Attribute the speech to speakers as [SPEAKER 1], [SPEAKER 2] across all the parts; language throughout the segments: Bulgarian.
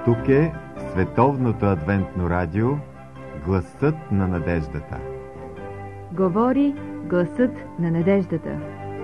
[SPEAKER 1] Тук е Световното адвентно радио, гласът на надеждата.
[SPEAKER 2] Говори гласът на надеждата.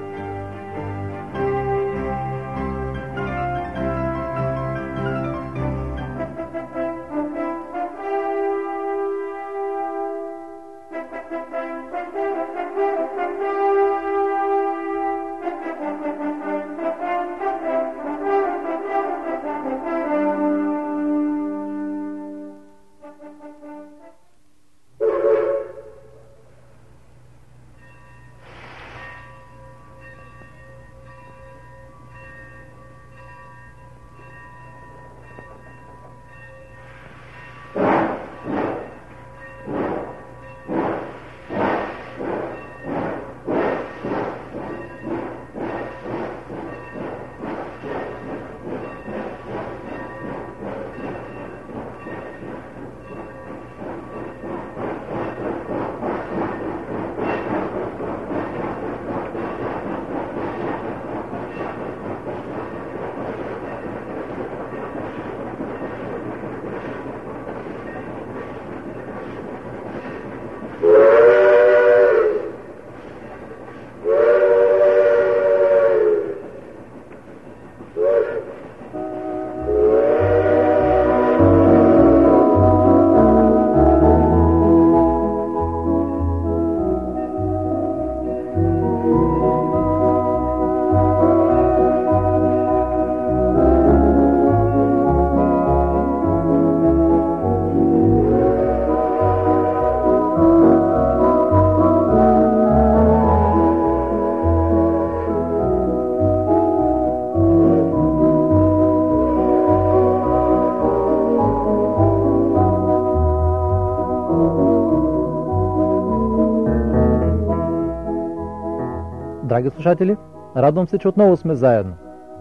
[SPEAKER 3] Драги слушатели, радвам се, че отново сме заедно.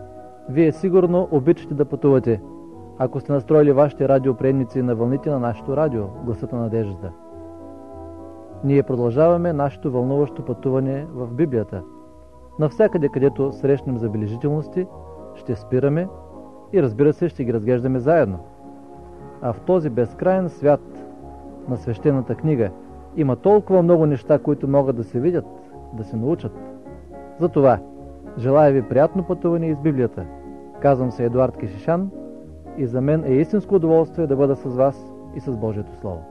[SPEAKER 3] Вие сигурно обичате да пътувате, ако сте настроили вашите радиоприемници на вълните на нашето радио, гласът на надеждата. Ние продължаваме нашето вълнуващо пътуване в Библията. Навсякъде, където срещнем забележителности, ще спираме и, разбира се, ще ги разглеждаме заедно. А в този безкрайен свят на свещената книга има толкова много неща, които могат да се видят, да се научат. Затова желая ви приятно пътуване из Библията. Казвам се Едуард Кешишан и за мен е истинско удоволствие да бъда с вас и с Божието Слово.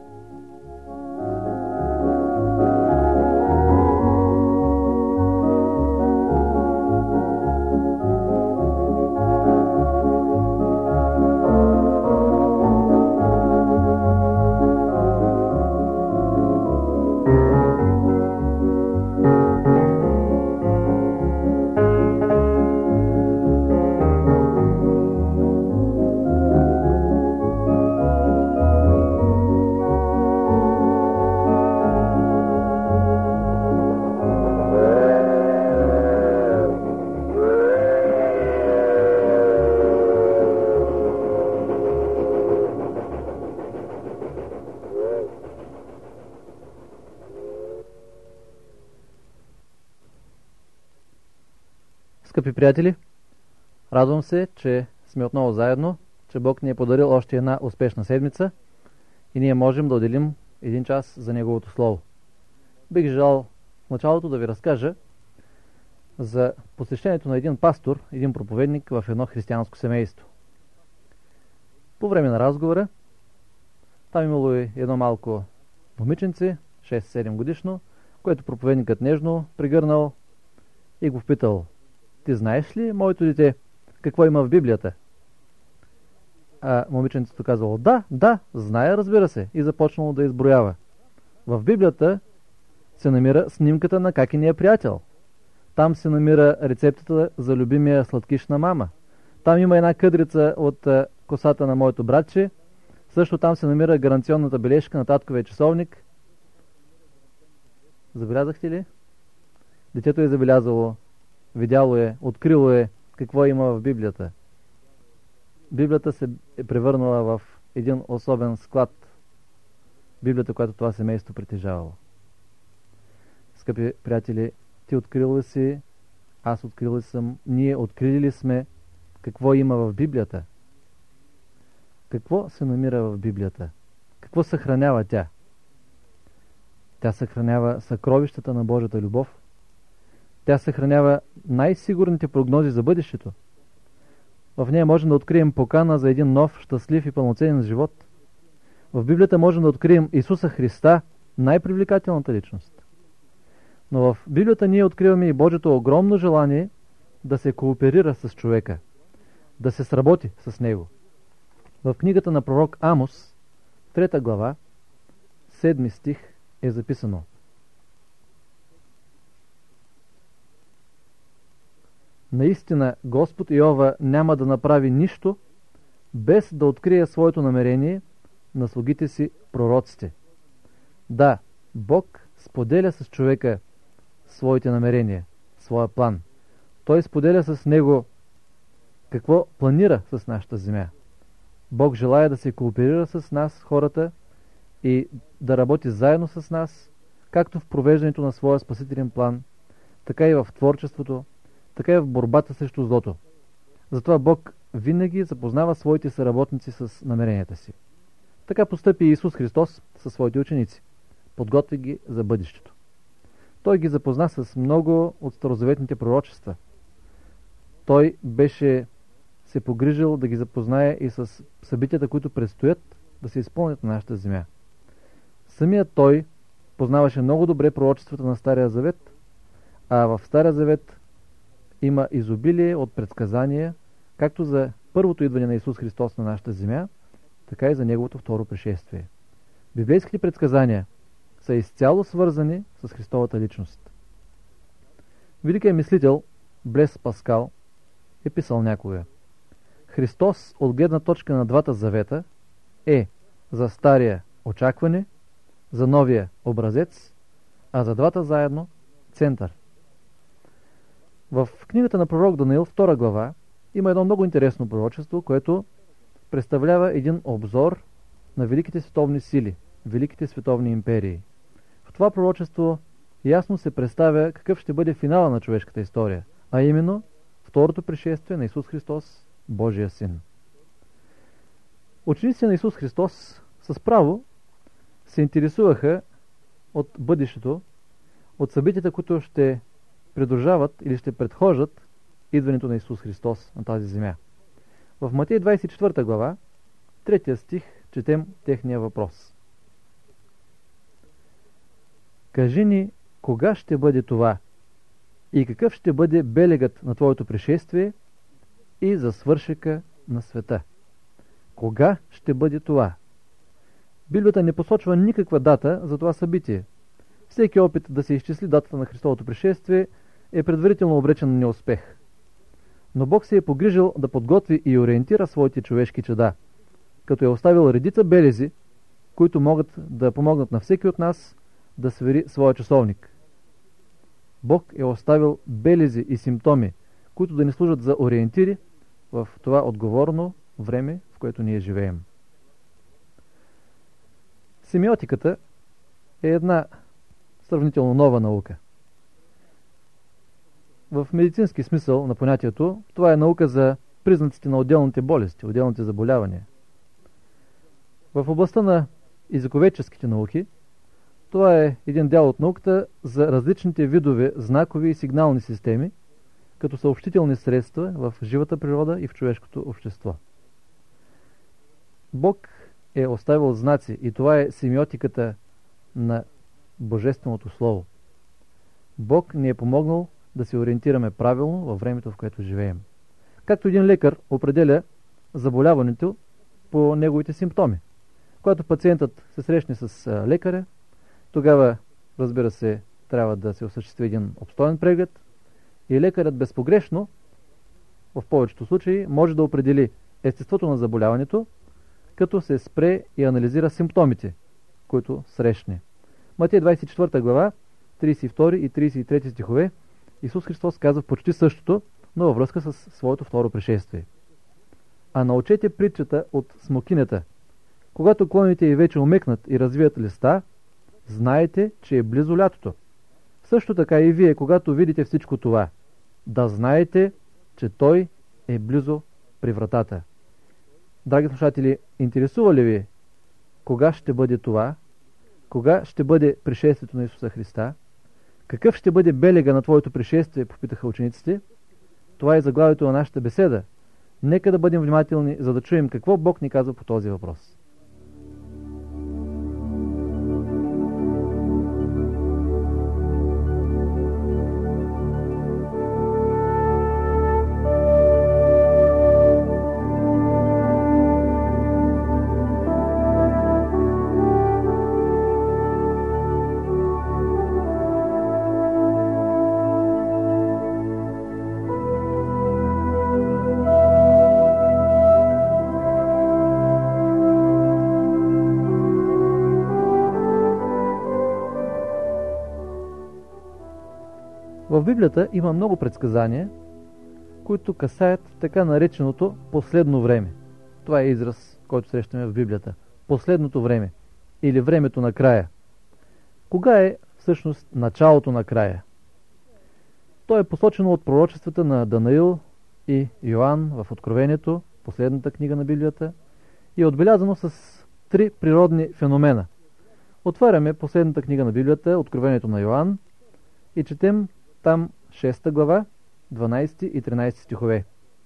[SPEAKER 3] Скъпи приятели, радвам се, че сме отново заедно, че Бог ни е подарил още една успешна седмица и ние можем да отделим един час за Неговото Слово. Бих желал в началото да ви разкажа за посещението на един пастор, един проповедник в едно християнско семейство. По време на разговора, там имало и едно малко момиченце, 6-7 годишно, което проповедникът нежно пригърнал и го впитал: "Ти знаеш ли, моето дете, какво има в Библията?" А момиченцето казало: Да, зная, разбира се, и започнало да изброява. В Библията се намира снимката на какиния приятел. Там се намира рецептата за любимия сладкиш на мама. Там има една къдрица от косата на моето братче. Също там се намира гаранционната бележка на татковия часовник. Забелязахте ли? Детето е забелязало, видяло е, открило е какво има в Библията. Библията се е превърнала в един особен склад. Библията, която това семейство притежавало. Скъпи приятели, ти открил ли си, аз открил ли съм, ние открили ли сме какво има в Библията? Какво се намира в Библията? Какво съхранява тя? Тя съхранява съкровищата на Божията любов. Тя съхранява най-сигурните прогнози за бъдещето. В нея можем да открием покана за един нов, щастлив и пълноценен живот. В Библията можем да открием Исуса Христа, най-привлекателната личност. Но в Библията ние откриваме и Божието огромно желание да се кооперира с човека, да се сработи с него. В книгата на пророк Амос, 3 глава, 7 стих е записано: Наистина Господ Йова няма да направи нищо, без да открие своето намерение на слугите си пророците. Да, Бог споделя с човека своите намерения, своя план. Той споделя с него какво планира с нашата земя. Бог желая да се кооперира с нас, хората, и да работи заедно с нас, както в провеждането на своя спасителен план, така и в творчеството, така и в борбата срещу злото. Затова Бог винаги запознава своите съработници с намеренията си. Така постъпи Исус Христос със своите ученици. Подготви ги за бъдещето. Той ги запозна с много от старозаветните пророчества. Той беше се погрижил да ги запознае и с събитията, които предстоят да се изпълнят на нашата земя. Самият той познаваше много добре пророчествата на Стария Завет, а в Стария Завет има изобилие от предсказания, както за първото идване на Исус Христос на нашата земя, така и за Неговото второ пришествие. Библейските предсказания са изцяло свързани с Христовата личност. Великият мислител Блес Паскал е писал някога: Христос от гледна точка на двата завета е за стария очакване, за новия образец, а за двата заедно център. В книгата на пророк Даниил, 2 глава, има едно много интересно пророчество, което представлява един обзор на великите световни сили, великите световни империи. В това пророчество ясно се представя какъв ще бъде финала на човешката история, а именно второто пришествие на Исус Христос, Божия Син. Учениците на Исус Христос с право се интересуваха от бъдещето, от събитията, които ще придружават или ще предхождат идването на Исус Христос на тази земя. В Матей 24 глава, 3 стих, четем техния въпрос. Кажи ни, кога ще бъде това и какъв ще бъде белегът на Твоето пришествие и за свършека на света? Кога ще бъде това? Библията не посочва никаква дата за това събитие. Всеки опит да се изчисли датата на Христовото пришествие е предварително обречен на неуспех. Но Бог се е погрижил да подготви и ориентира своите човешки чада, като е оставил редица белези, които могат да помогнат на всеки от нас да свери своя часовник. Бог е оставил белези и симптоми, които да ни служат за ориентири в това отговорно време, в което ние живеем. Семиотиката е една сравнително нова наука. В медицински смисъл на понятието, това е наука за признаците на отделните болести, отделните заболявания. В областта на езиковедческите науки, това е един дял от науката за различните видове знакови и сигнални системи, като съобщителни средства в живата природа и в човешкото общество. Бог е оставил знаци и това е семиотиката на Божественото Слово. Бог ни е помогнал да се ориентираме правилно във времето, в което живеем. Както един лекар определя заболяването по неговите симптоми. Когато пациентът се срещне с лекаря, тогава, разбира се, трябва да се осъществи един обстоен преглед и лекарят безпогрешно, в повечето случаи, може да определи естеството на заболяването, като се спре и анализира симптомите, които срещне. Матей 24 глава, 32 и 33 стихове, Исус Христос казва почти същото, но във връзка с своето второ пришествие. А научете притчата от смокинята. Когато клоните й вече омекнат и развият листа, знаете, че е близо лятото. Също така и вие, когато видите всичко това, да знаете, че той е близо при вратата. Драги слушатели, интересува ли ви кога ще бъде това? Кога ще бъде пришествието на Исуса Христа? Какъв ще бъде белега на твоето пришествие, попитаха учениците. Това е заглавието на нашата беседа. Нека да бъдем внимателни, за да чуем какво Бог ни казва по този въпрос. В Библията има много предсказания, които касаят така нареченото последно време. Това е израз, който срещаме в Библията. Последното време или времето на края. Кога е всъщност началото на края? То е посочено от пророчествата на Данаил и Йоан в Откровението, последната книга на Библията, и е отбелязано с 3 природни феномена. Отваряме последната книга на Библията, Откровението на Йоан, и четем там 6 глава, 12 и 13 стихове.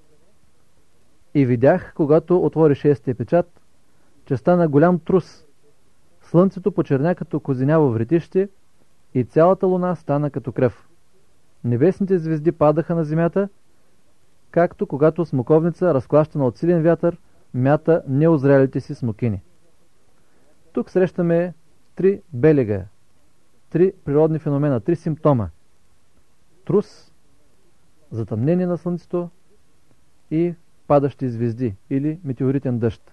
[SPEAKER 3] И видях, когато отвори 6-тия печат, че стана голям трус. Слънцето почерня като козиняво вретище и цялата луна стана като кръв. Небесните звезди падаха на земята, както когато смоковница, разклащана от силен вятър, мята неозрялите си смокини. Тук срещаме 3 белега, 3 природни феномена, 3 симптома. Трус, затъмнение на слънцето и падащи звезди или метеоритен дъжд.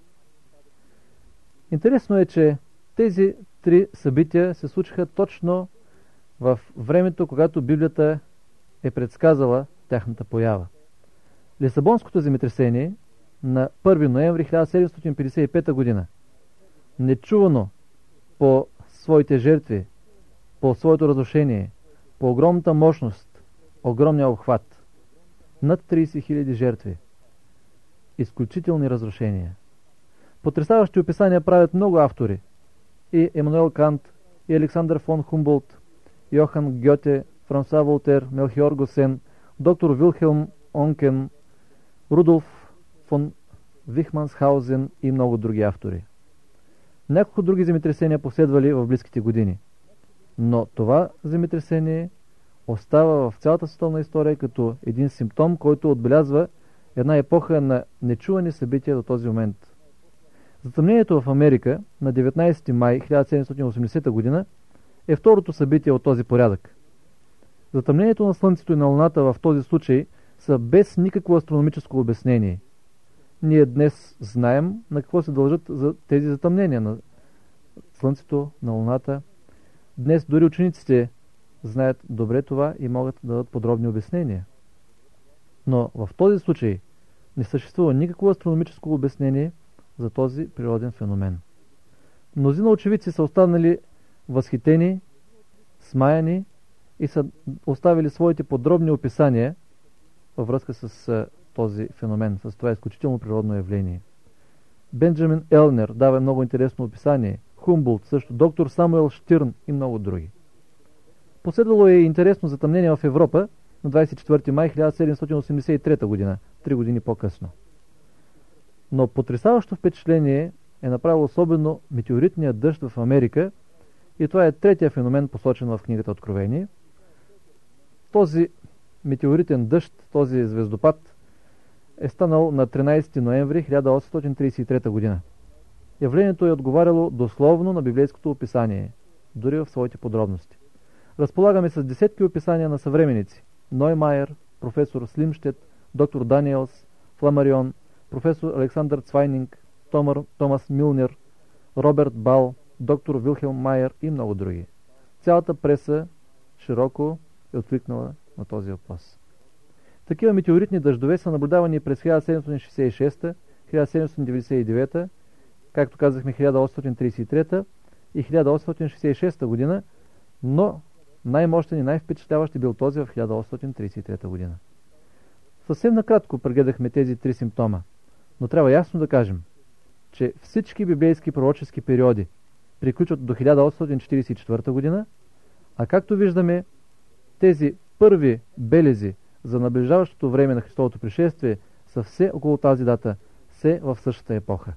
[SPEAKER 3] Интересно е, че тези 3 събития се случиха точно в времето, когато Библията е предсказала тяхната поява. Лисабонското земетресение на 1 ноември 1755 година, нечувано по своите жертви, по своето разрушение, по огромната мощност, огромния обхват, над 30 000 жертви, изключителни разрушения. Потресаващи описания правят много автори. И Емануел Кант, и Александър фон Хумболт, Йохан Гьоте, Франсуа Волтер, Мелхиор Госен, доктор Вилхелм Онкен, Рудолф фон Вихмансхаузен и много други автори. Няколко други земетресения последвали в близките години. Но това земетресение остава в цялата световна история като един симптом, който отбелязва една епоха на нечувани събития до този момент. Затъмнението в Америка на 19 май 1780 година е второто събитие от този порядък. Затъмнението на Слънцето и на Луната в този случай са без никакво астрономическо обяснение. Ние днес знаем на какво се дължат за тези затъмнения на Слънцето, на Луната. Днес дори учениците знаят добре това и могат да дадат подробни обяснения. Но в този случай не съществува никакво астрономическо обяснение за този природен феномен. Мнозина очевидци са останали възхитени, смаяни и са оставили своите подробни описания във връзка с този феномен, с това изключително природно явление. Бенджамин Елнер дава много интересно описание, Хумболт също, доктор Самуел Штирн и много други. Последвало е интересно затъмнение в Европа на 24 май 1783 година, 3 години по-късно. Но потресаващо впечатление е направил особено метеоритният дъжд в Америка и това е третия феномен, посочен в книгата Откровение. Този метеоритен дъжд, този звездопад е станал на 13 ноември 1833 година. Явлението е отговаряло дословно на библейското описание, дори в своите подробности. Разполагаме с десетки описания на съвременници: Ноймайер, професор Слимщет, доктор Даниелс, Фламарион, професор Александър Цвайнинг, Томас Милнер, Роберт Бал, доктор Вилхелм Майер и много други. Цялата преса широко е откликнала на този въпрос. Такива метеоритни дъждове са наблюдавани през 1766, 1799, както казахме 1833 и 1866 година, но най-мощен и най-впечатляващ е бил този в 1833 година. Съвсем накратко прегледахме тези 3 симптома, но трябва ясно да кажем, че всички библейски пророчески периоди приключват до 1844 година, а както виждаме, тези първи белези за наближаващото време на Христовото пришествие са все около тази дата, все в същата епоха.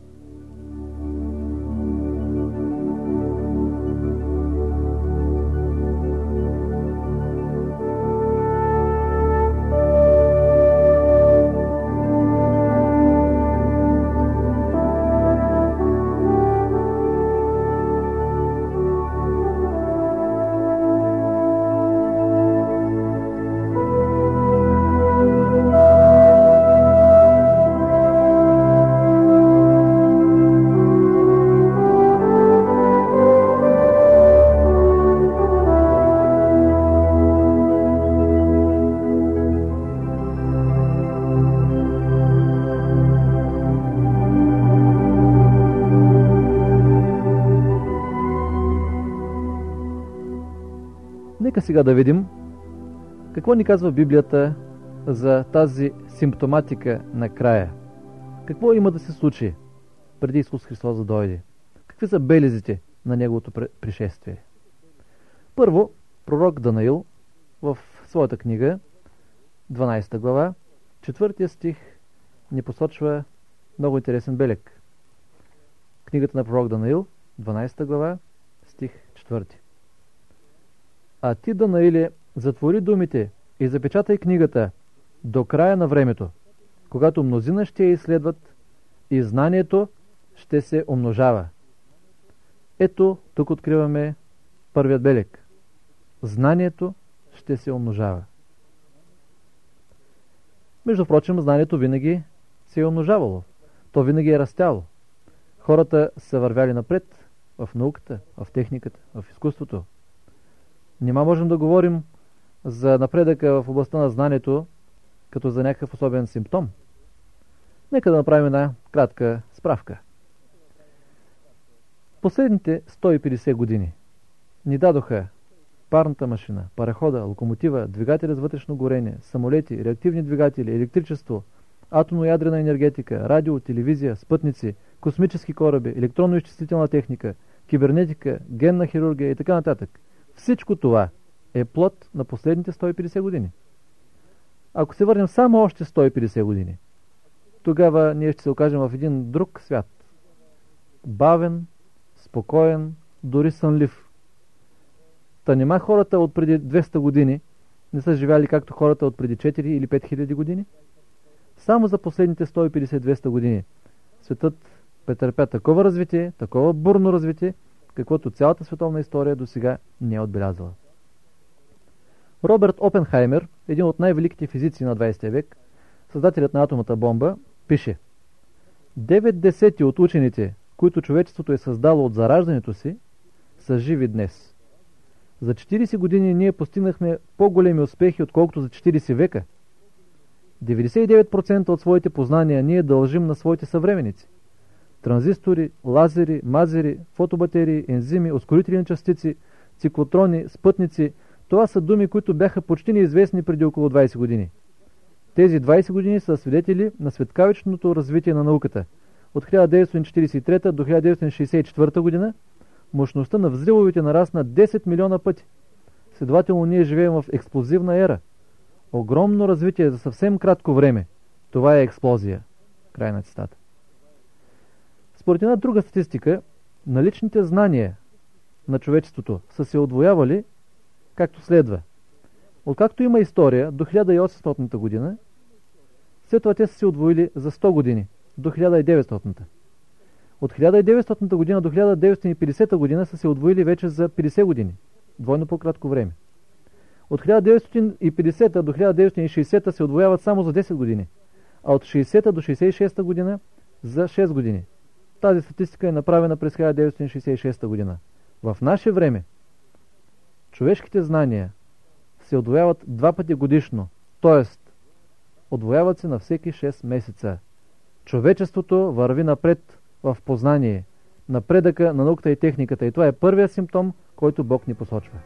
[SPEAKER 3] Нека сега да видим какво ни казва Библията за тази симптоматика на края. Какво има да се случи преди Исус Христос да дойде? Какви са белезите на Неговото пришествие? Първо, пророк Данаил в своята книга, 12 глава, 4 стих ни посочва много интересен белег. Книгата на пророк Данаил, 12 глава, стих 4. А ти, Данаиле, затвори думите и запечатай книгата до края на времето, когато мнозина ще я изследват и знанието ще се умножава. Ето, тук откриваме първият белег. Знанието ще се умножава. Между прочим, знанието винаги се е умножавало. То винаги е растяло. Хората са вървяли напред в науката, в техниката, в изкуството. Нима можем да говорим за напредъка в областта на знанието като за някакъв особен симптом. Нека да направим една кратка справка. Последните 150 години ни дадоха парната машина, парахода, локомотива, двигателя с вътрешно горение, самолети, реактивни двигатели, електричество, атомно-ядрена енергетика, радио, телевизия, спътници, космически кораби, електронно-изчислителна техника, кибернетика, генна хирургия и така нататък. Всичко това е плод на последните 150 години. Ако се върнем само още 150 години, тогава ние ще се окажем в един друг свят. Бавен, спокоен, дори сънлив. Та нима хората от преди 200 години не са живяли както хората от преди 4 или 5 хиляди години? Само за последните 150-200 години светът претърпя такова развитие, такова бурно развитие, каквото цялата световна история до сега не е отбелязала. Робърт Опенхаймер, един от най-великите физици на 20 век, създателят на атомната бомба, пише: 9/10 от учените, които човечеството е създало от зараждането си, са живи днес. За 40 години ние постигнахме по-големи успехи, отколкото за 40 века. 99% от своите познания ние дължим на своите съвременици. Транзистори, лазери, мазери, фотобатерии, ензими, ускорителни частици, циклотрони, спътници – това са думи, които бяха почти неизвестни преди около 20 години. Тези 20 години са свидетели на светкавичното развитие на науката. От 1943 до 1964 година мощността на взривовете нарасна 10 милиона пъти. Следователно ние живеем в експлозивна ера. Огромно развитие за съвсем кратко време. Това е експлозия. Край на цитата. Според една друга статистика, наличните знания на човечеството са се удвоявали както следва. Откакто има история до 1800 година, след това те са се удвоили за 100 години, до 1900. От 1900 година до 1950 година са се удвоили вече за 50 години, двойно по-кратко време. От 1950 до 1960 се удвояват само за 10 години, а от 60 до 66 година за 6 години. Тази статистика е направена през 1966 година. В наше време човешките знания се удвояват 2 пъти годишно, т.е. удвояват се на всеки 6 месеца. Човечеството върви напред в познание, напредъка на науката и техниката, и това е първият симптом, който Бог ни посочва.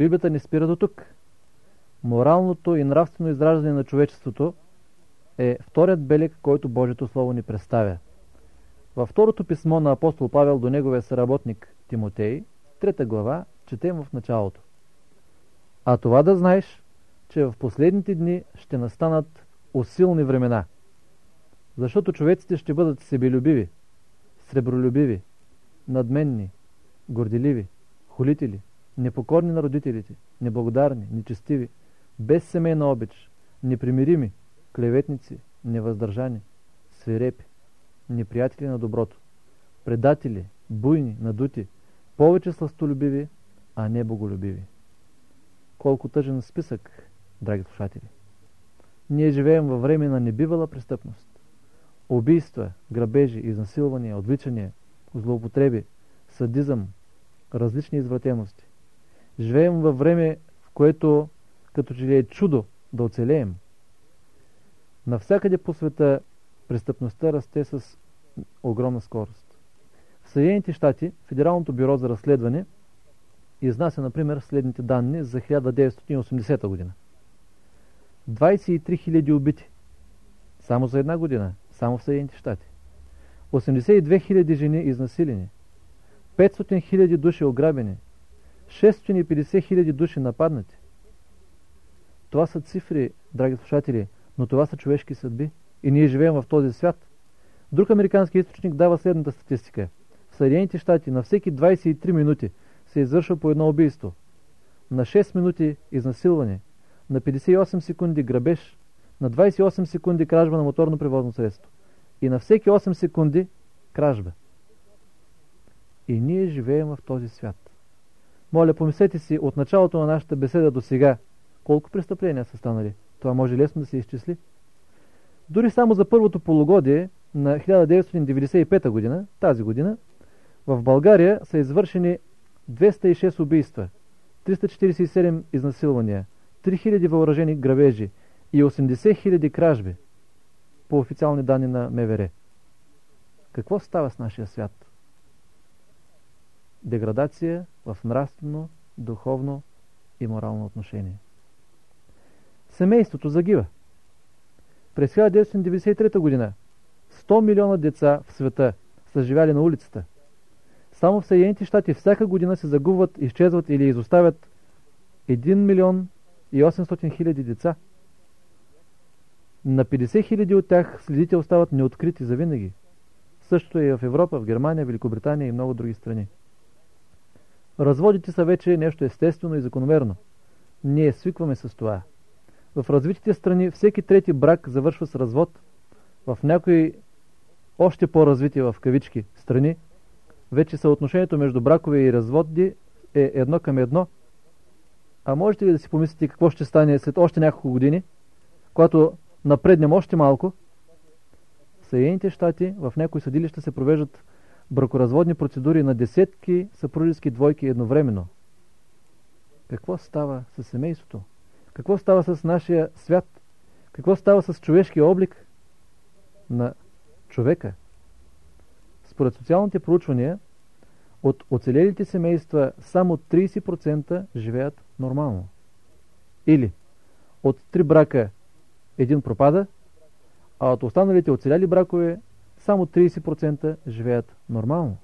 [SPEAKER 3] Библията не спира до тук. Моралното и нравствено израждане на човечеството е вторият белег, който Божието Слово ни представя. Във второто писмо на апостол Павел до неговия съработник Тимотей, 3 глава, четем в началото. А това да знаеш, че в последните дни ще настанат усилни времена, защото човеците ще бъдат себелюбиви, сребролюбиви, надменни, горделиви, хулители, непокорни на родителите, неблагодарни, нечестиви, без семейна обич, непримирими, клеветници, невъздържани, свирепи, неприятели на доброто, предатели, буйни, надути, повече сластолюбиви, а не боголюбиви. Колко тъжен списък, драги слушатели! Ние живеем във време на небивала престъпност. Убийства, грабежи, изнасилвания, отвличания, злоупотреби, садизъм, различни извратености. Живеем във време, в което като че ли е чудо да оцелеем. Навсякъде по света престъпността расте с огромна скорост. В Съединените щати Федералното бюро за разследване изнася, например, следните данни за 1980 година. 23 000 убити. Само за една година. Само в Съединените щати. 82 000 жени изнасилени. 500 000 души ограбени. 650 000 души нападнати. Това са цифри, драги слушатели, но това са човешки съдби. И ние живеем в този свят. Друг американски източник дава следната статистика. В Съединените щати на всеки 23 минути се извършва по едно убийство. На 6 минути изнасилване. На 58 секунди грабеж. На 28 секунди кражба на моторно превозно средство. И на всеки 8 секунди кражба. И ние живеем в този свят. Моля, помислете си от началото на нашата беседа до сега, колко престъпления са станали. Това може лесно да се изчисли. Дори само за първото полугодие на 1995 година, тази година, в България са извършени 206 убийства, 347 изнасилвания, 3000 въоръжени грабежи и 80 000 кражби, по официални данни на МВР. Какво става с нашия свят? Деградация в нравствено, духовно и морално отношение. Семейството загива. През 1993 година 100 милиона деца в света са живяли на улицата. Само в Съединените щати всяка година се загубват, изчезват или изоставят 1 милион и 800 хиляди деца. На 50 хиляди от тях следите остават неоткрити завинаги. Същото е и в Европа, в Германия, Великобритания и много други страни. Разводите са вече нещо естествено и закономерно. Ние свикваме с това. В развитите страни всеки трети брак завършва с развод. В някои още по-развити в кавички страни вече съотношението между бракове и разводи е 1:1. А можете ли да си помислите какво ще стане след още няколко години, когато напреднем още малко? В Съединените щати в някои съдилища се провеждат бракоразводни процедури на десетки съпружески двойки едновременно. Какво става с семейството? Какво става с нашия свят? Какво става с човешкия облик на човека? Според социалните проучвания, от оцелелите семейства само 30% живеят нормално. Или от 3 брака един пропада, а от останалите оцеляли бракове само 30% живеят нормално.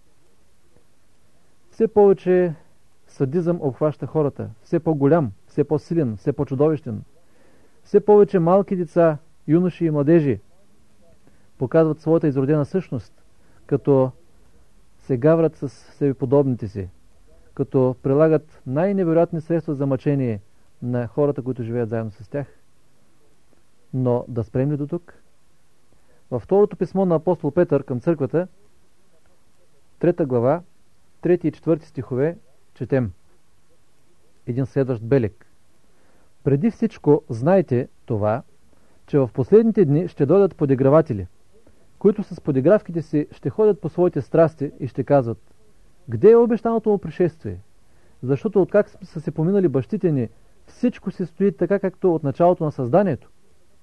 [SPEAKER 3] Все повече садизъм обхваща хората, все по-голям, все по-силен, все по-чудовищен. Все повече малки деца, юноши и младежи показват своята изродена същност, като се гаврат с себеподобните си, като прилагат най-невероятни средства за мъчение на хората, които живеят заедно с тях. Но да спрем ли до тук? Във второто писмо на апостол Петър към църквата, 3 глава, 3 и 4 стихове, четем един следващ белег. Преди всичко знайте това, че в последните дни ще дойдат подиграватели, които с подигравките си ще ходят по своите страсти и ще казват: къде е обещаното му пришествие? Защото откак са се поминали бащите ни, всичко се стои така, както от началото на създанието.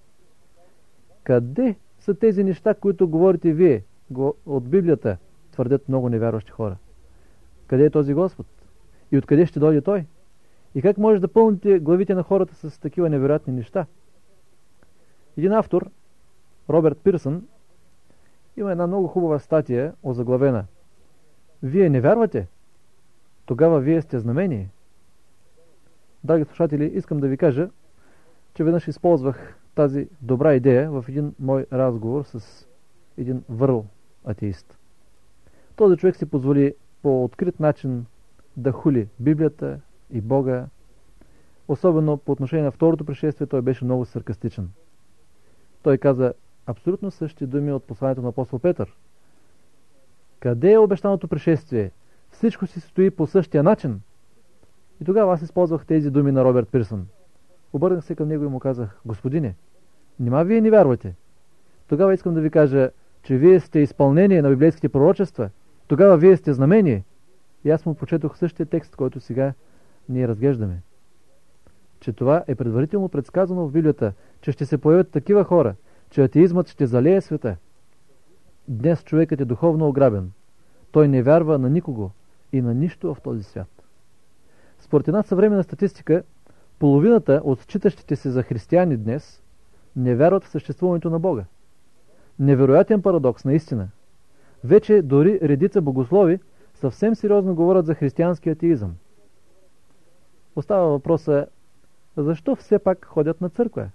[SPEAKER 3] Къде са тези неща, които говорите вие от Библията, твърдят много невярващи хора? Къде е този Господ? И откъде ще дойде Той? И как може да пълните главите на хората с такива невероятни неща? Един автор, Робърт Пирсън, има една много хубава статия, озаглавена: "Вие не вярвате? Тогава вие сте знамение." Драги слушатели, искам да ви кажа, че веднъж използвах тази добра идея в един мой разговор с един върл атеист. Този човек си позволи по открит начин да хули Библията и Бога. Особено по отношение на второто пришествие той беше много саркастичен. Той каза абсолютно същи думи от посланието на апостол Петър. Къде е обещаното пришествие? Всичко си стои по същия начин. И тогава аз използвах тези думи на Робърт Пирсън. Обърнах се към него и му казах: "Господине, нима вие не вярвате? Тогава искам да ви кажа, че вие сте изпълнение на библейските пророчества. Тогава вие сте знамение." И аз му прочетох същия текст, който сега ние разглеждаме. Че това е предварително предсказано в Библията, че ще се появят такива хора, че атеизмът ще залее света. Днес човекът е духовно ограбен. Той не вярва на никого и на нищо в този свят. Според една съвременна статистика, половината от считащите се за християни днес не вярват в съществуването на Бога. Невероятен парадокс, наистина. Вече дори редица богослови съвсем сериозно говорят за християнски атеизъм. Остава въпроса: защо все пак ходят на църква?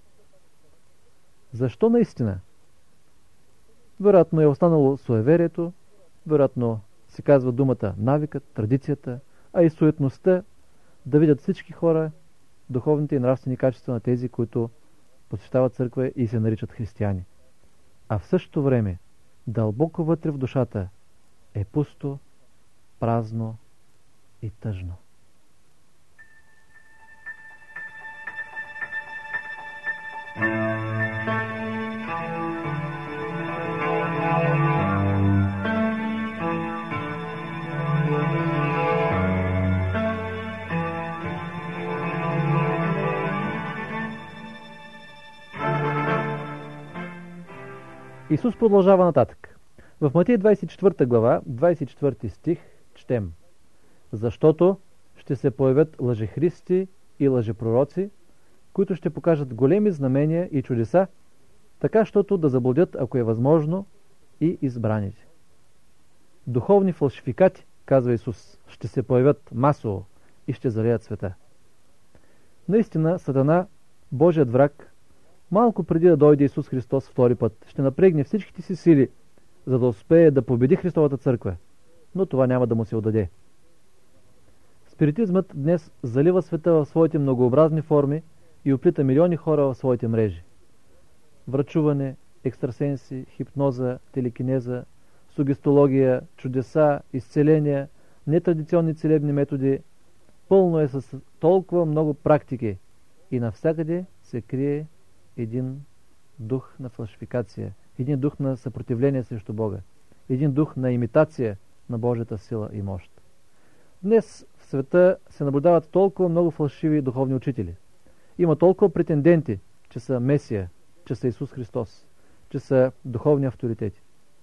[SPEAKER 3] Защо наистина? Вероятно е останало суеверието, вероятно се казва думата навикът, традицията, а и суетността да видят всички хора духовните и нравствени качества на тези, които посещават църква и се наричат християни. А в същото време, дълбоко вътре в душата е пусто, празно и тъжно. Исус продължава нататък. В Матей 24 глава, 24 стих, четем: "Защото ще се появят лъжехристи и лъжепророци, които ще покажат големи знамения и чудеса, така щото да заблудят, ако е възможно, и избраните." Духовни фалшификати, казва Исус, ще се появят масово и ще залеят света. Наистина, Сатана, Божият враг, малко преди да дойде Исус Христос втори път, ще напрегне всичките си сили, за да успее да победи Христовата църква, но това няма да му се отдаде. Спиритизмът днес залива света в своите многообразни форми и оплита милиони хора в своите мрежи. Врачуване, екстрасенси, хипноза, телекинеза, сугестология, чудеса, изцеления, нетрадиционни целебни методи. Пълно е с толкова много практики и навсякъде се крие един дух на фалшификация, един дух на съпротивление срещу Бога, един дух на имитация на Божията сила и мощ. Днес в света се наблюдават толкова много фалшиви духовни учители. Има толкова претенденти, че са Месия, че са Исус Христос, че са духовни авторитети.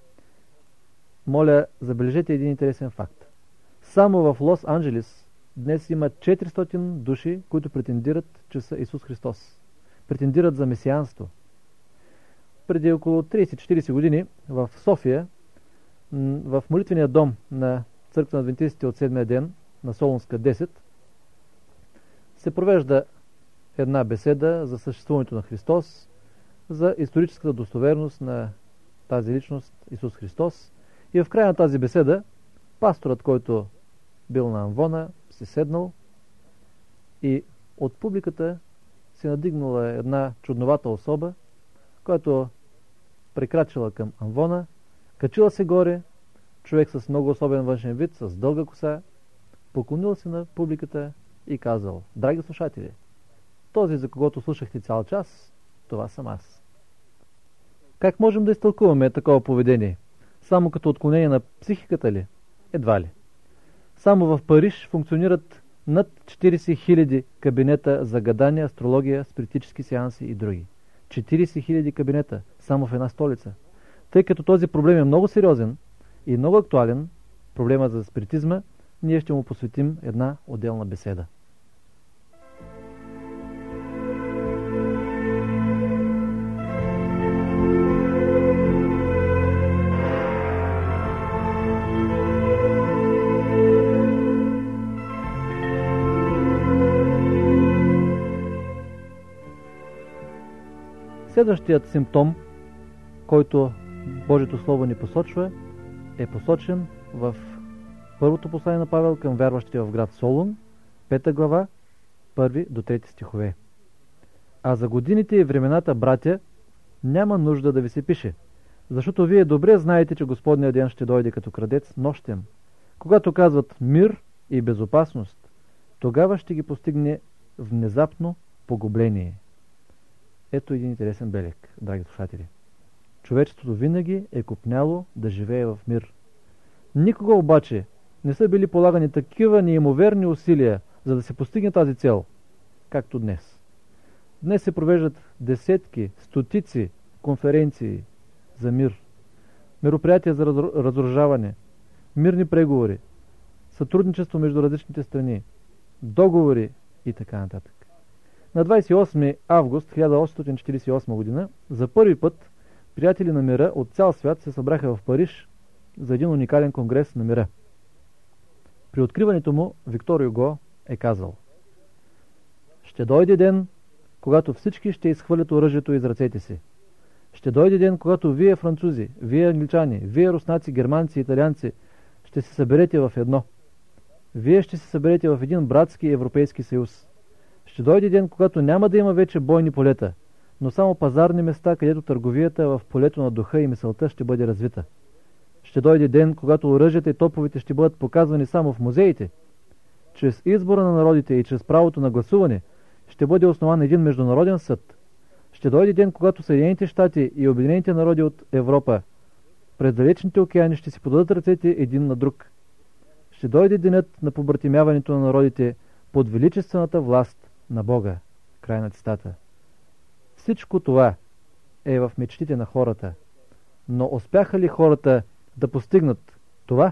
[SPEAKER 3] Моля, забележете един интересен факт. Само в Лос-Анджелес днес има 400 души, които претендират, че са Исус Христос. Претендират за месианство. Преди около 30-40 години в София, в молитвения дом на църква на адвентистите от седмия ден, на Солунска 10, се провежда една беседа за съществуването на Христос, за историческата достоверност на тази личност Исус Христос. И в края на тази беседа пасторът, който бил на амвона, се седнал и от публиката се надигнала една чудновата особа, която прекрачила към амвона, качила се горе, човек с много особен външен вид, с дълга коса, поклонил се на публиката и казал: "Драги слушатели, този, за когото слушахте цял час, това съм аз." Как можем да изтълкуваме такова поведение? Само като отклонение на психиката ли? Едва ли. Само в Париж функционират над 40 000 кабинета за гадания, астрология, спиритически сеанси и други. 40 000 кабинета само в една столица. Тъй като този проблем е много сериозен и много актуален, проблема за спиритизма, ние ще му посветим една отделна беседа. Следващият симптом, който Божието Слово ни посочва, е посочен в първото послание на Павел към вярващите в град Солун, 5 глава, 1 до 3 стихове. А за годините и времената, братя, няма нужда да ви се пише, защото вие добре знаете, че Господният ден ще дойде като крадец нощем. Когато казват мир и безопасност, тогава ще ги постигне внезапно погубление. Ето един интересен белег, драги слушатели. Човечеството винаги е копняло да живее в мир. Никога обаче не са били полагани такива неимоверни усилия, за да се постигне тази цел, както днес. Днес се провеждат десетки, стотици конференции за мир, мероприятия за разоръжаване, мирни преговори, сътрудничество между различните страни, договори и така нататък. На 28 август 1848 година за първи път приятели на мира от цял свят се събраха в Париж за един уникален конгрес на мира. При откриването му Виктор Юго е казал: „Ще дойде ден, когато всички ще изхвърлят оръжието из ръцете си. Ще дойде ден, когато вие, французи, вие, англичани, вие, руснаци, германци, италианци, ще се съберете в едно. Вие ще се съберете в един братски европейски съюз. Ще дойде ден, когато няма да има вече бойни полета, но само пазарни места, където търговията в полето на духа и мисълта ще бъде развита. Ще дойде ден, когато оръжията и топовете ще бъдат показвани само в музеите. Чрез избора на народите и чрез правото на гласуване ще бъде основан един международен съд. Ще дойде ден, когато Съединените щати и Обединените народи от Европа през далечните океани ще си подадат ръцете един на друг. Ще дойде денят на побратимяването на народите под величествената власт на Бога." Край на цитата. Всичко това е в мечтите на хората. Но успяха ли хората да постигнат това?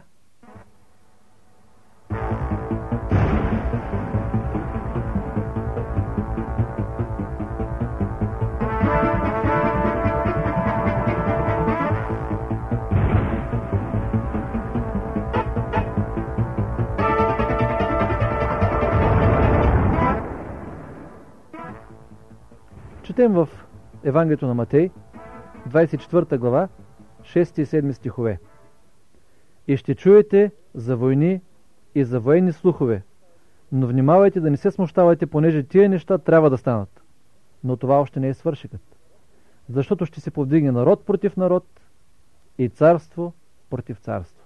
[SPEAKER 3] Четем в Евангелието на Матей, 24 глава, 6 и 7 стихове. "И ще чуете за войни и за военни слухове, но внимавайте да не се смущавате, понеже тия неща трябва да станат. Но това още не е свършекът. Защото ще се повдигне народ против народ и царство против царство."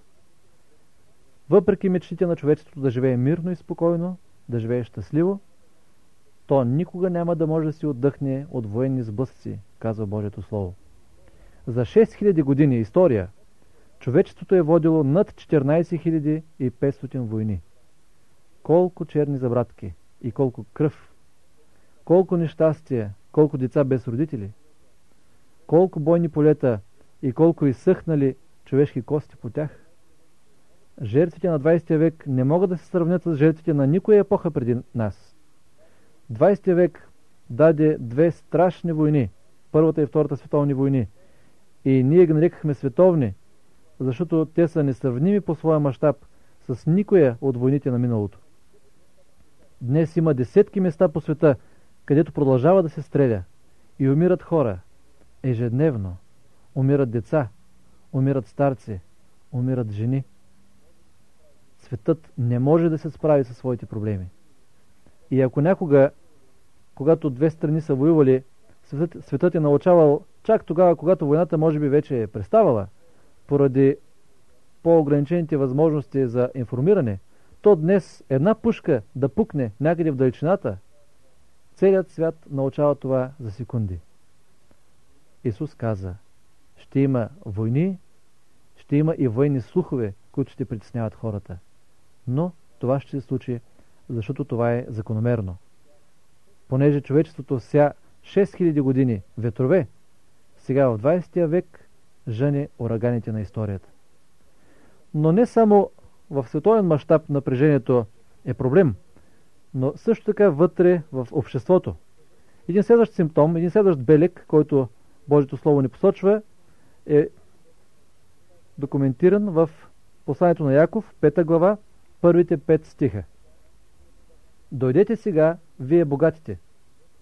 [SPEAKER 3] Въпреки мечтите на човечеството да живее мирно и спокойно, да живее щастливо, то никога няма да може да си отдъхне от военни сблъсъци, казва Божието Слово. За 6000 години история човечеството е водило над 14 500 войни. Колко черни забратки и колко кръв, колко нещастия, колко деца без родители, колко бойни полета и колко изсъхнали човешки кости по тях. Жертвите на 20 век не могат да се сравнят с жертвите на никоя епоха преди нас. 20 век даде две страшни войни, Първата и Втората световни войни, и ние ги нарекахме световни, защото те са несравними по своя мащаб с никоя от войните на миналото. Днес има десетки места по света, където продължава да се стреля и умират хора. Ежедневно умират деца, умират старци, умират жени. Светът не може да се справи със своите проблеми. И ако някога, когато две страни са воювали, светът е научавал чак тогава, когато войната може би вече е преставала, поради по-ограничените възможности за информиране, то днес една пушка да пукне някъде в далечината, целият свят научава това за секунди. Исус каза: ще има войни, ще има и военни слухове, които ще притесняват хората. Но това ще се случи, защото това е закономерно. Понеже човечеството вся 6000 години ветрове, сега в 20 век жъне ураганите на историята. Но не само в световен мащаб напрежението е проблем, но също така вътре в обществото. Един следващ симптом, един следващ белег, който Божието Слово ни посочва, е документиран в посланието на Яков, 5 глава, първите 5 стиха. "Дойдете сега, вие богатите,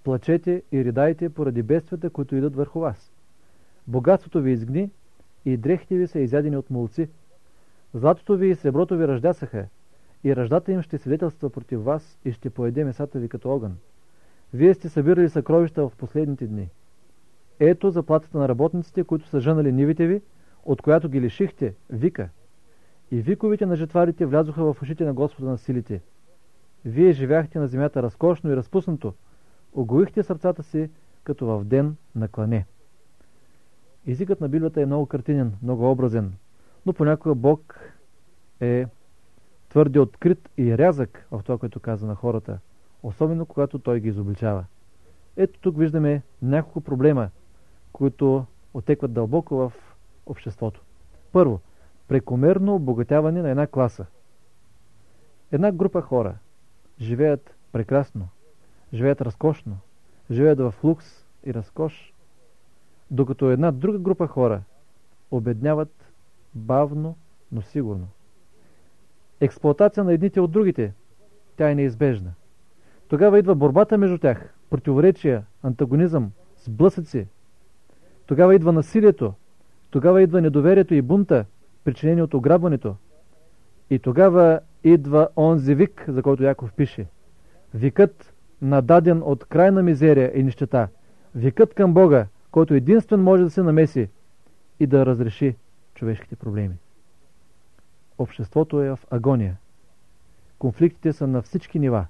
[SPEAKER 3] плачете и ридайте поради бедствията, които идат върху вас. Богатството ви изгни и дрехите ви са изядени от молци. Златото ви и среброто ви ръждясаха, и ръждата им ще свидетелства против вас и ще поеде месата ви като огън. Вие сте събирали съкровища в последните дни. Ето заплатата на работниците, които са жънали нивите ви, от която ги лишихте, вика. И виковите на жетварите влязоха в ушите на Господа на силите. Вие живяхте на земята разкошно и разпуснато, оголихте сърцата си, като в ден на клане. Езикът на Библията е много картинен, много образен, но понякога Бог е твърде открит и рязък в това, което казва на хората, особено когато Той ги изобличава. Ето тук виждаме няколко проблема, които отекват дълбоко в обществото. Първо, прекомерно обогатяване на една класа. Една група хора живеят прекрасно, живеят разкошно, живеят в лукс и разкош, докато една друга група хора обедняват бавно, но сигурно. Експлоатация на едните от другите, тя е неизбежна. Тогава идва борбата между тях, противоречия, антагонизъм, сблъсъци. Тогава идва насилието, тогава идва недоверието и бунта, причинени от ограбването. И тогава идва онзи вик, за който Яков пише. Викът, нададен от крайна мизерия и нищета. Викът към Бога, който единствен може да се намеси и да разреши човешките проблеми. Обществото е в агония. Конфликтите са на всички нива.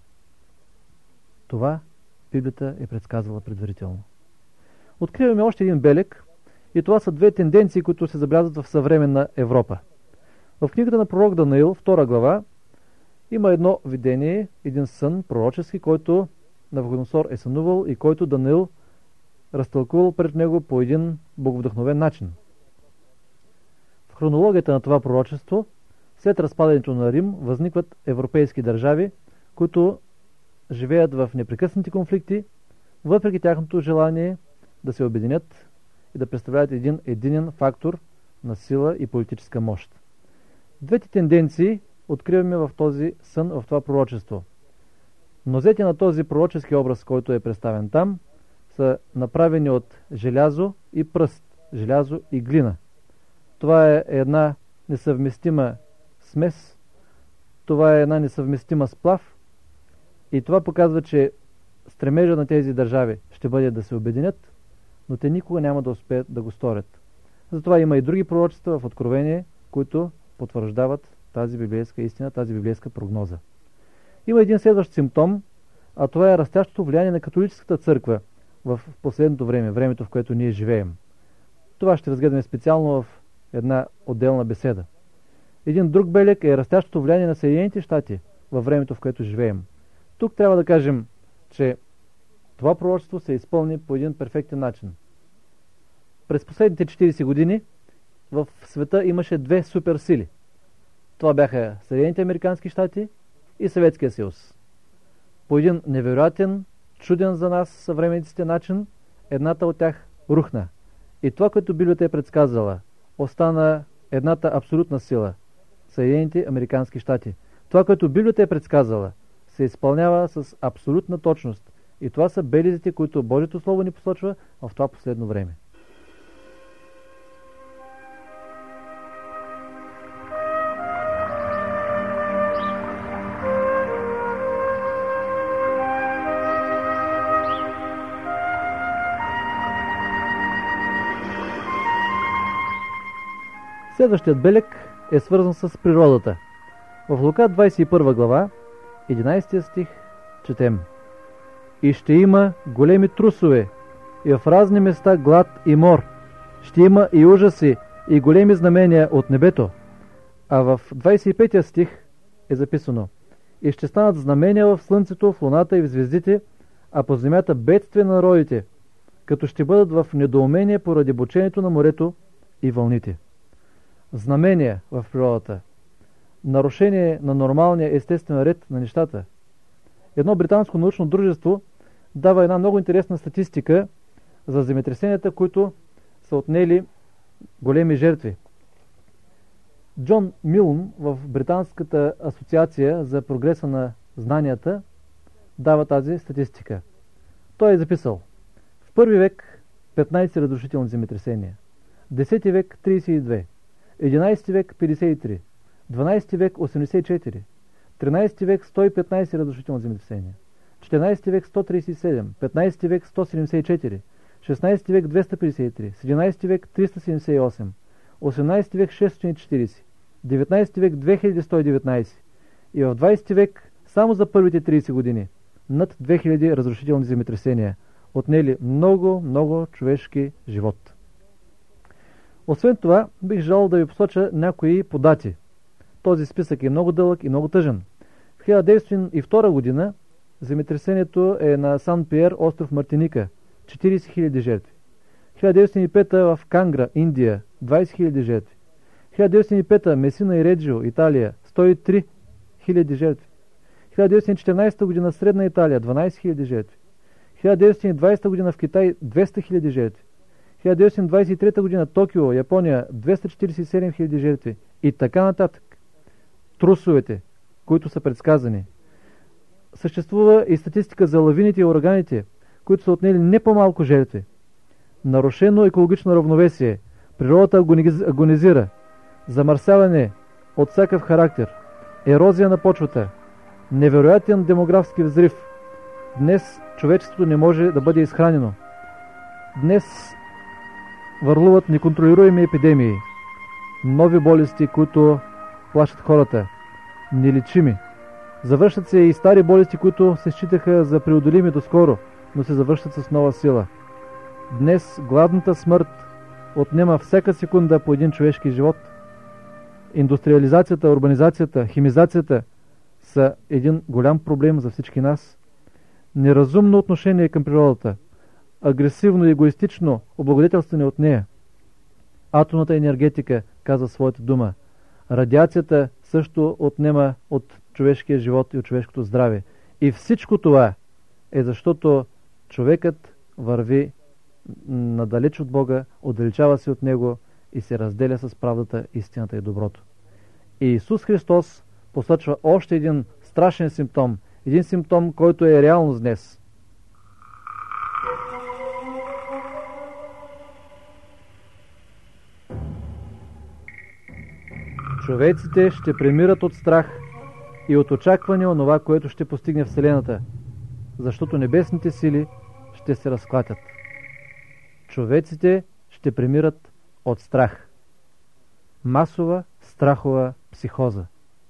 [SPEAKER 3] Това Библията е предсказвала предварително. Откриваме още един белег и това са две тенденции, които се забелязват в съвременна Европа. В книгата на пророк Данаил, 2 глава, има едно видение, един сън пророчески, който Навуходоносор е сънувал и който Данаил разтълкувал пред него по един боговдъхновен начин. В хронологията на това пророчество, след разпадането на Рим, възникват европейски държави, които живеят в непрекъснати конфликти, въпреки тяхното желание да се обединят и да представляват един единен фактор на сила и политическа мощ. Двете тенденции откриваме в този сън, в това пророчество. Нозете на този пророчески образ, който е представен там, са направени от желязо и пръст, желязо и глина. Това е една несъвместима смес, това е една несъвместима сплав и това показва, че стремежа на тези държави ще бъде да се обединят, но те никога няма да успеят да го сторят. Затова има и други пророчества в Откровение, които потвърждават тази библейска истина, тази библейска прогноза. Има един следващ симптом, а това е растящото влияние на католическата църква в последното време, времето, в което ние живеем. Това ще разгледаме специално в една отделна беседа. Един друг белег е растящото влияние на Съединените щати във времето, в което живеем. Тук трябва да кажем, че това пророчество се изпълни по един перфектен начин. През последните 40 години в света имаше две суперсили. Това бяха Съединените американски щати и Съветския съюз. По един невероятен, чуден за нас съвременниците начин, едната от тях рухна. И това, което Библията е предсказала, остана едната абсолютна сила – Съединените американски щати. Това, което Библията е предсказала, се изпълнява с абсолютна точност. И това са белезите, които Божието Слово ни посочва в това последно време. Следващият белег е свързан с природата. В Лука 21 глава, 11 стих, четем: И ще има големи трусове, и в разни места глад и мор. Ще има и ужаси, и големи знамения от небето. А в 25 стих е записано: И ще станат знамения в слънцето, в луната и в звездите, а по земята бедствия на народите, като ще бъдат в недоумение поради бучението на морето и вълните. Знамения в природата. Нарушение на нормалния естествен ред на нещата. Едно британско научно дружество дава една много интересна статистика за земетресенията, които са отнели големи жертви. Джон Милн в Британската асоциация за прогреса на знанията дава тази статистика. Той е записал: в първи век 15 разрушителни земетресения, 10 век 32, 11 век 53, 12 век 84, 13 век 115 разрушителни земетресения, 14 век 137, 15 век 174, 16 век 253, 17 век 378, 18 век 640, 19 век 2119 и в 20 век само за първите 30 години над 2000 разрушителни земетресения, отнели много човешки живот. Освен това, бих желал да ви посоча някои по дати. Този списък е много дълъг и много тъжен. В 1902 година земетресението е на Сан-Пиер, остров Мартиника, 40 000 жертви. 1905 в Кангра, Индия, 20 000 жертви. 1905 Месина и Реджио, Италия, 103 000 жертви. 1914 година Средна Италия, 12 000 жертви. 1920 година в Китай, 200 000 жертви. 1923 година Токио, Япония, 247 000 жертви. И така нататък. Трусовете, които са предсказани. Съществува и статистика за лавините и ураганите, които са отнели не по-малко жертви. Нарушено екологично равновесие, природата агонизира, замърсяване от всякакъв характер, ерозия на почвата, невероятен демографски взрив. Днес човечеството не може да бъде изхранено. Днес върлуват неконтролируеми епидемии, нови болести, които плашат хората, нелечими. Завършат се и стари болести, които се считаха за преодолими доскоро, но се завършат с нова сила. Днес гладната смърт отнема всяка секунда по един човешки живот. Индустриализацията, урбанизацията, химизацията са един голям проблем за всички нас. Неразумно отношение към природата, агресивно и егоистично облагодетелстване от нея. Атомната енергетика казва своята дума. Радиацията също отнема от човешкия живот и от човешкото здраве. И всичко това е защото човекът върви надалеч от Бога, отдалечава се от Него и се разделя с правдата, истината и доброто. И Исус Христос посочва още един страшен симптом, един симптом, който е реалност днес. Човеците ще премират от страх и от очакване онова, което ще постигне Вселената, защото небесните сили ще се разклатят. Човеците ще премират от страх. Масова страхова психоза.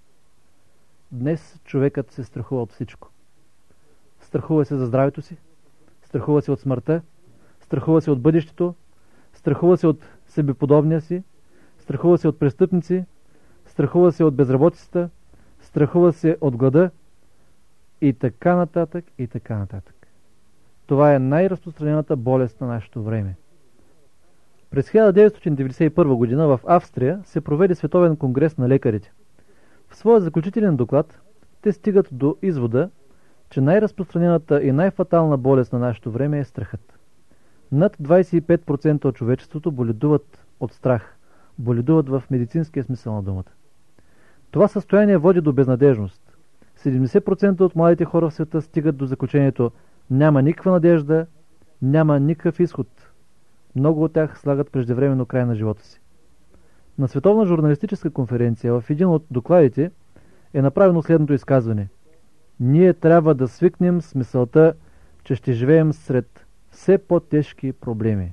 [SPEAKER 3] Днес човекът се страхува от всичко. Страхува се за здравето си, страхува се от смъртта, страхува се от бъдещето, страхува се от себеподобния си, страхува се от престъпници, страхува се от безработицата, страхува се от глада и така нататък, и така нататък. Това е най-разпространената болест на нашето време. През 1991 година в Австрия се проведе Световен конгрес на лекарите. В своя заключителен доклад те стигат до извода, че най-разпространената и най-фатална болест на нашето време е страхът. Над 25% от човечеството боледуват от страх, боледуват в медицинския смисъл на думата. Това състояние води до безнадежност. 70% от младите хора в света стигат до заключението: няма никаква надежда, няма никакъв изход. Много от тях слагат преждевременно край на живота си. На Световна журналистическа конференция в един от докладите е направено следното изказване: ние трябва да свикнем с мисълта, че ще живеем сред все по-тежки проблеми.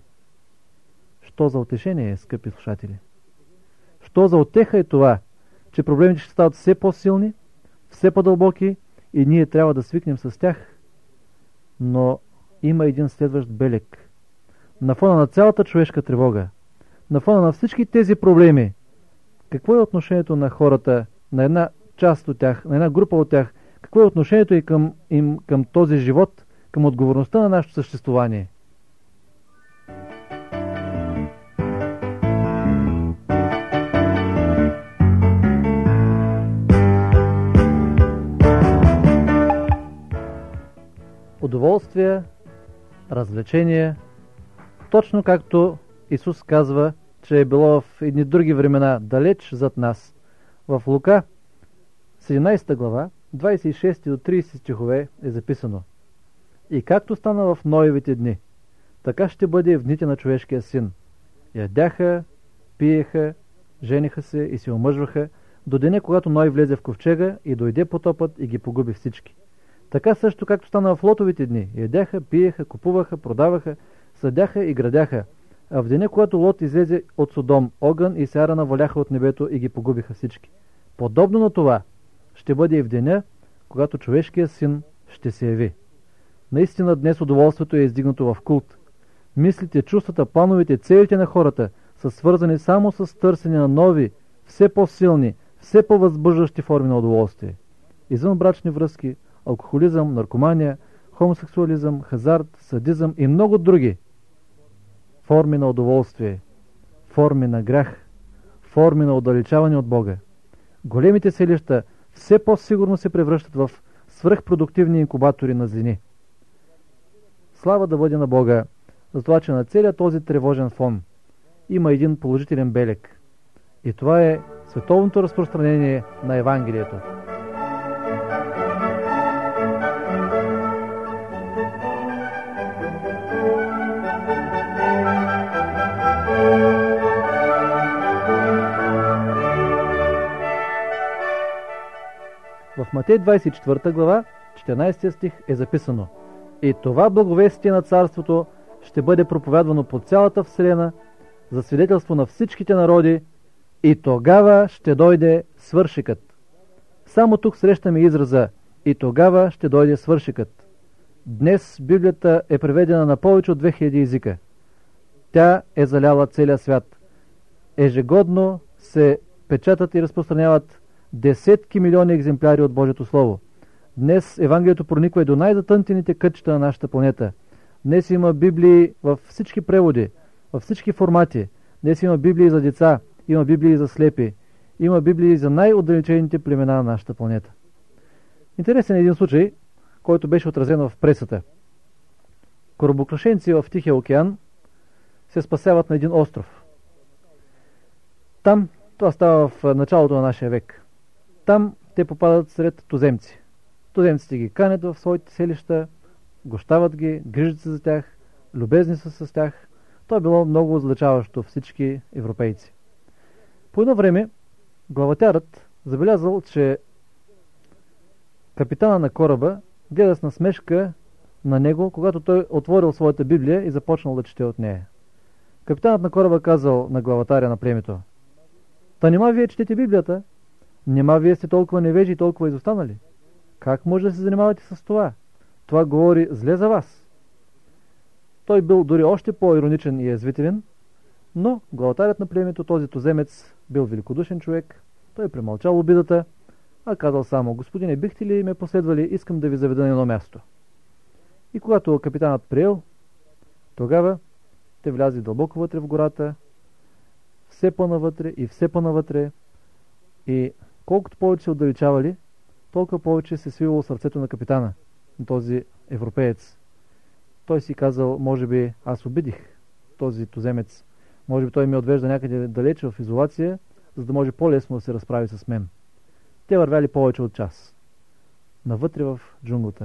[SPEAKER 3] Що за утешение, скъпи слушатели? Що за утеха е това, че проблемите ще стават все по-силни, все по-дълбоки и ние трябва да свикнем с тях? Но има един следващ белег. На фона на цялата човешка тревога, на фона на всички тези проблеми, какво е отношението на хората, на една част от тях, на една група от тях, какво е отношението им към този живот, към отговорността на нашето съществуване? Удоволствие, развлечение, точно както Исус казва, че е било в едни други времена, далеч зад нас. В Лука, 17 глава, 26 до 30 стихове е записано: И както стана в Ноевите дни, така ще бъде и в дните на човешкия син. Ядяха, пиеха, жениха се и се омъжваха, до деня, когато Ной влезе в ковчега и дойде потопът и ги погуби всички. Така също, както стана в Лотовите дни, ядяха, пиеха, купуваха, продаваха, съдяха и градяха. А в деня, когато Лот излезе от Содом, огън и сяра наваляха от небето и ги погубиха всички. Подобно на това ще бъде и в деня, когато човешкият син ще се яви. Наистина днес удоволствието е издигнато в култ. Мислите, чувствата, плановете, целите на хората са свързани само с търсене на нови, все по-силни, все по-възбуждащи форми на удоволствие. Извънбрачни връзки, алкохолизъм, наркомания, хомосексуализъм, хазарт, садизъм и много други форми на удоволствие, форми на грях, форми на отдалечаване от Бога. Големите селища все по-сигурно се превръщат в свръхпродуктивни инкубатори на злини. Слава да бъде на Бога за това, че на целия този тревожен фон има един положителен белег. И това е световното разпространение на Евангелието. В Матей 24 глава, 14 стих е записано: И това благовестие на царството ще бъде проповядвано по цялата вселена за свидетелство на всичките народи, и тогава ще дойде свършикът. Само тук срещаме израза «и тогава ще дойде свършикът». Днес Библията е преведена на повече от 2000 езика. Тя е заляла целия свят. Ежегодно се печатат и разпространяват десетки милиони екземпляри от Божието Слово. Днес Евангелието прониква и до най-затънтените кътчета на нашата планета. Днес има Библии във всички преводи, във всички формати. Днес има Библии за деца, има Библии за слепи, има Библии за най-отдалечените племена на нашата планета. Интересен е един случай, който беше отразен в пресата. Корабокрашенци в Тихия океан се спасяват на един остров. Там, това става в началото на нашия век, там те попадат сред туземци. Туземците ги канят в своите селища, гощават ги, грижат се за тях, любезни са с тях. Това е било много озадачаващо всички европейци. По едно време главатярът забелязал, че капитана на кораба гледа с насмешка на него, когато той отворил своята Библия и започнал да чете от нея. Капитанът на кораба казал на главатаря на племето: Та нима вие четете Библията? Нима вие сте толкова невежи и толкова изостанали? Как може да се занимавате с това? Това говори зле за вас. Той бил дори още по-ироничен и язвителен, но главатарят на племето, този туземец, бил великодушен човек. Той премълчал обидата, а казал само: Господине, бихте ли ме последвали? Искам да ви заведа на едно място. И когато капитанът приел, тогава те влязли дълбоко вътре в гората, все по-навътре и все по-навътре, и колкото повече се отдалечавали, толкова повече се свивало сърцето на капитана, на този европеец. Той си казал: може би аз обидих този туземец, може би той ме отвежда някъде далече в изолация, за да може по-лесно да се разправи с мен. Те вървяли повече от час навътре в джунглата.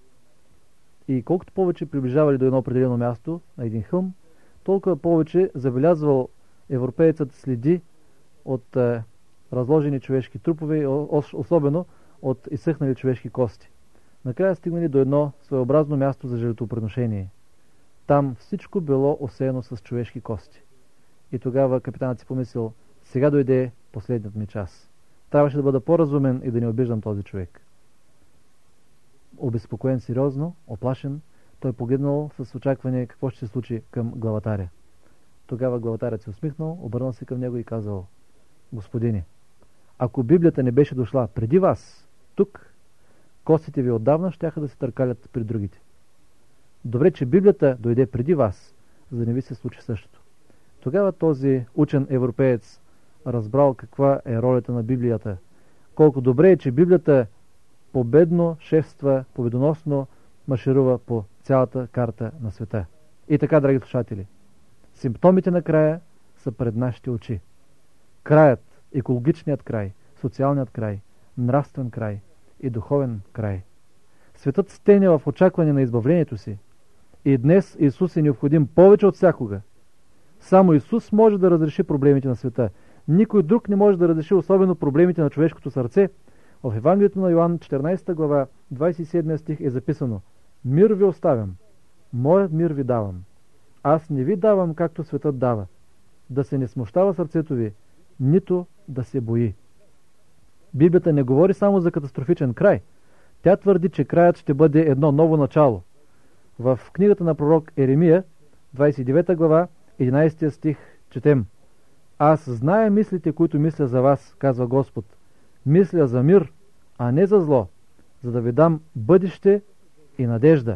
[SPEAKER 3] И колкото повече приближавали до едно определено място, на един хълм, толкова повече забелязвал европеецът следи от разложени човешки трупове, особено от изсъхнали човешки кости. Накрая стигнали до едно своеобразно място за жертвоприношение. Там всичко било осеяно с човешки кости. И тогава капитанът си помислил: сега дойде последният ми час. Трябваше да бъда по-разумен и да не обиждам този човек. Обезпокоен сериозно, оплашен, той погледнал с очакване какво ще се случи към главатаря. Тогава главатарят се усмихнал, обърнал се към него и казал: Господине, ако Библията не беше дошла преди вас, тук, костите ви отдавна щяха да се търкалят при другите. Добре, че Библията дойде преди вас, за да не ви се случи същото. Тогава този учен европеец разбрал каква е ролята на Библията. Колко добре е, че Библията победно шефства, победоносно марширува по цялата карта на света. И така, драги слушатели, симптомите на края са пред нашите очи. Краят, екологичният край, социалният край, нравствен край и духовен край. Светът стене в очакване на избавлението си. И днес Исус е необходим повече от всякога. Само Исус може да разреши проблемите на света. Никой друг не може да разреши особено проблемите на човешкото сърце. В Евангелието на Йоан, 14 глава, 27 стих е записано: Мир ви оставям, моят мир ви давам. Аз не ви давам, както светът дава. Да се не смущава сърцето ви, нито да се бои. Библията не говори само за катастрофичен край. Тя твърди, че краят ще бъде едно ново начало. В книгата на пророк Еремия, 29 глава, 11 стих, четем: Аз зная мислите, които мисля за вас, казва Господ. Мисля за мир, а не за зло, за да ви дам бъдеще и надежда.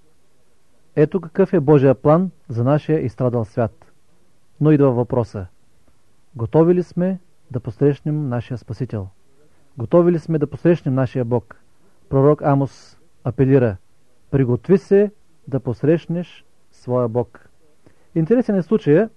[SPEAKER 3] Ето какъв е Божия план за нашия изстрадал свят. Но идва въпроса: готови ли сме да посрещнем нашия Спасител? Готови ли сме да посрещнем нашия Бог? Пророк Амос апелира: приготви се да посрещнеш своя Бог. Интересен е случая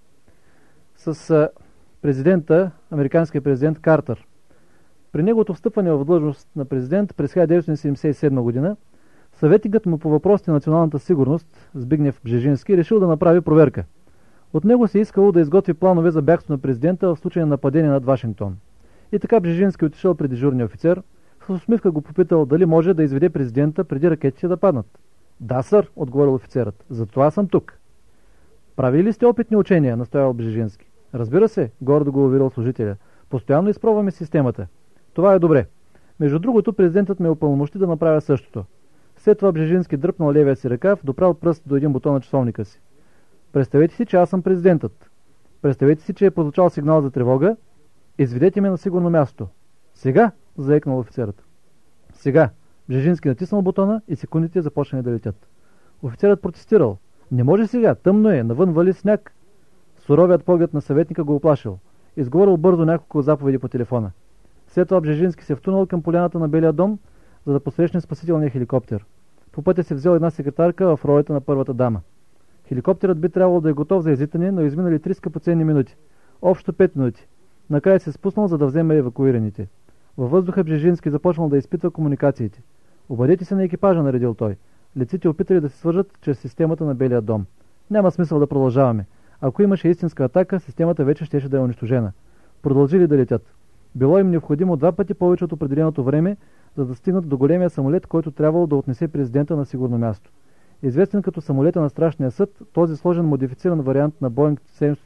[SPEAKER 3] с президента, американския президент Картер. При неговото встъпване в длъжност на президент през 1977 година, съветникът му по въпросите на националната сигурност, Збигнев Бжежински, решил да направи проверка. От него се искало да изготви планове за бягство на президента в случай на нападение над Вашингтон. И така Бжежински отишъл при дежурния офицер, с усмивка го попитал дали може да изведе президента преди ракетите да паднат. Да, сър, отговорил офицерът, затова съм тук. Правили ли сте опитни учения, настоял Бжежински? Разбира се, гордо го уверил служителя. Постоянно изпробваме системата. Това е добре. Между другото, президентът ме упълномощи да направя същото. След това Бжежински дръпнал левия си ръкав, допрял пръст до един бутон на часовника си. Представете си, че аз съм президентът. Представете си, че е прозвучал сигнал за тревога. Изведете ме на сигурно място. Сега, заекнал офицерът. Сега. Бжежински натиснал бутона и секундите започнали да летят. Офицерът протестирал: не може сега, тъмно е, навън вали сняг. Суровият поглед на съветника го оплашил. Изговорил бързо няколко заповеди по телефона. След това Бжежински се втунал към поляната на Белия дом, за да посрещне спасителния хеликоптер. По пътя се взел една секретарка в ролята на първата дама. Хеликоптерът би трябвало да е готов за излитане, но изминали 3 скъпоценни минути. Общо 5 минути. Накрая се спуснал, за да вземе евакуираните. Във въздуха Бжежински започнал да изпитва комуникациите. Обадете се на екипажа, наредил той. Летците опитали да се свържат чрез системата на Белия дом. Няма смисъл да продължаваме. Ако имаше истинска атака, системата вече щеше да е унищожена. Продължили да летят. Било им необходимо 2 пъти повече от определеното време, за да стигнат до големия самолет, който трябвало да отнесе президента на сигурно място. Известен като самолета на страшния съд, този сложен модифициран вариант на Боинг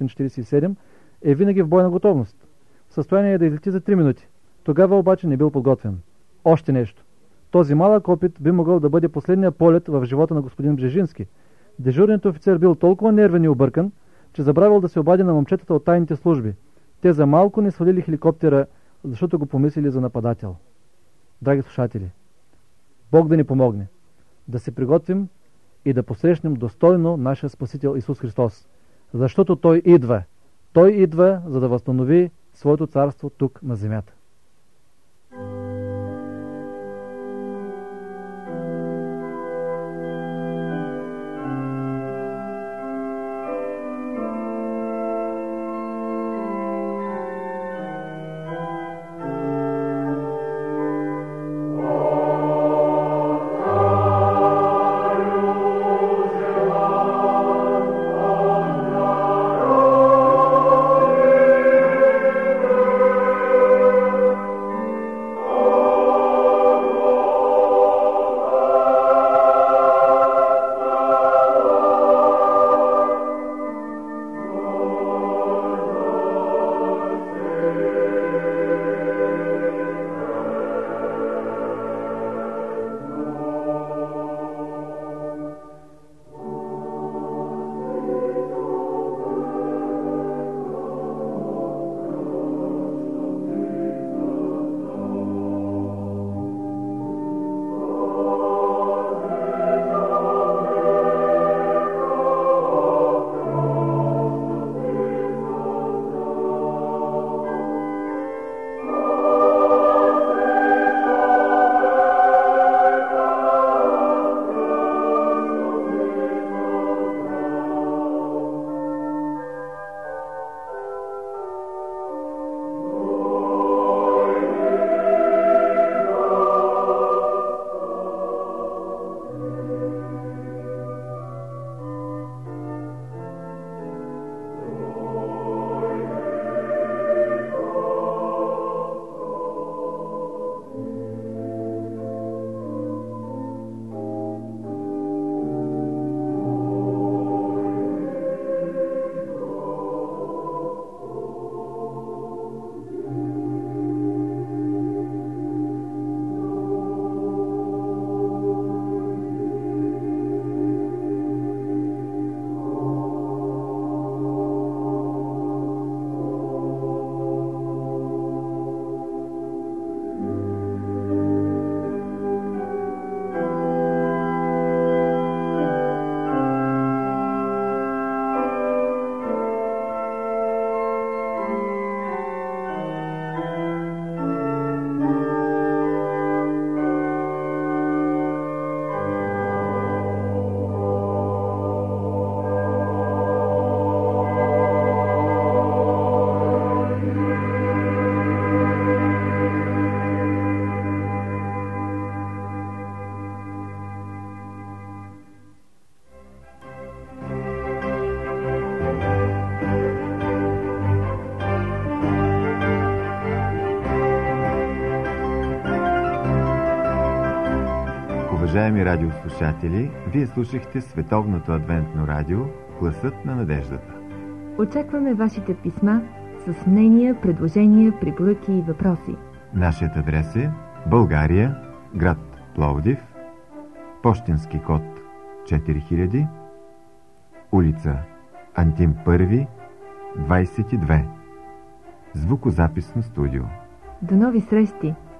[SPEAKER 3] 747 е винаги в бойна готовност. В състояние е да излети за 3 минути. Тогава обаче не бил подготвен. Още нещо. Този малък опит би могъл да бъде последния полет в живота на господин Бжежински. Дежурният офицер бил толкова нервен и объркан, че забравил да се обади на момчетата от тайните служби. Те за малко не свалили хеликоптера, защото го помислили за нападател. Драги слушатели, Бог да ни помогне да се приготвим и да посрещнем достойно нашия Спасител Исус Христос. Защото Той идва. Той идва, за да възстанови своето царство тук на земята.
[SPEAKER 1] Уважаеми радиослушатели, вие слушахте Световното адвентно радио Гласът на надеждата.
[SPEAKER 2] Очакваме вашите писма с мнения, предложения, препоръки и въпроси.
[SPEAKER 1] Нашият адрес е България, град Пловдив, пощенски код 4000, улица Антим I, 22, звукозаписно студио.
[SPEAKER 2] До нови срещи!